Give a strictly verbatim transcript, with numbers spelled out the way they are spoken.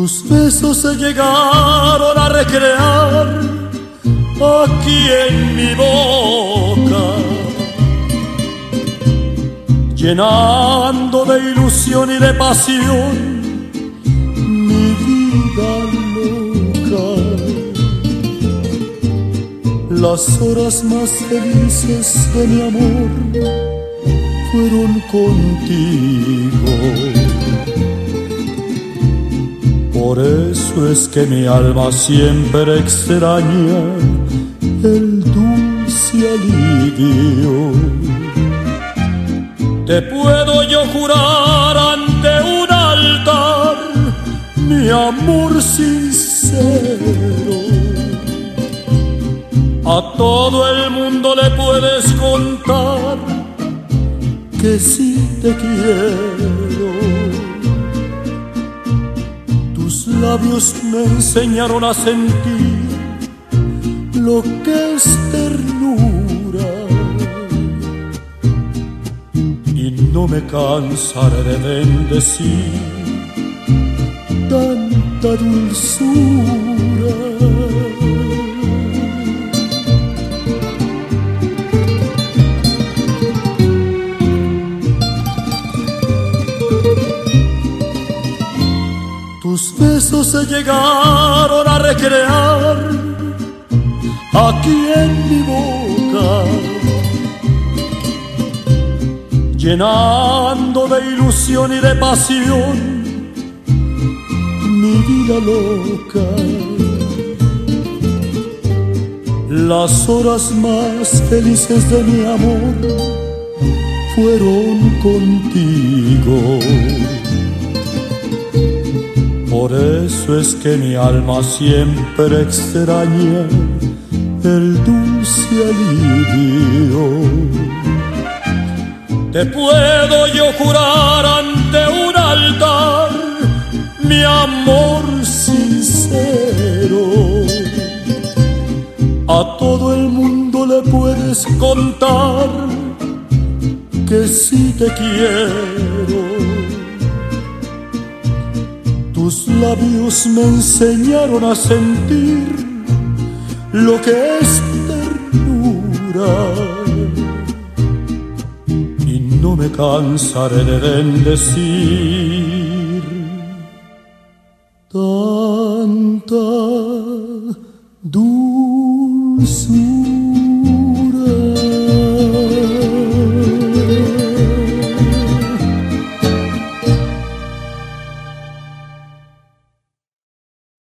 Tus besos se llegaron a recrear aquí en mi boca, llenando de ilusión y de pasión mi vida loca. Las horas más felices de mi amor fueron contigo. Por eso es que mi alma siempre extraña el dulce alivio. Te puedo yo jurar ante un altar mi amor sincero. A todo el mundo le puedes contar que sí te quiero. Tus labios me enseñaron a sentir lo que es ternura, y no me cansaré de bendecir tanta dulzura. Tus besos se llegaron a recrear aquí en mi boca, llenando de ilusión y de pasión mi vida loca. Las horas más felices de mi amor fueron contigo. Por eso es que mi alma siempre extraña el dulce alivio. Te puedo yo jurar ante un altar mi amor sincero. A todo el mundo le puedes contar que sí te quiero. Tus labios me enseñaron a sentir lo que es ternura, y no me cansaré de bendecir tanta dulzura.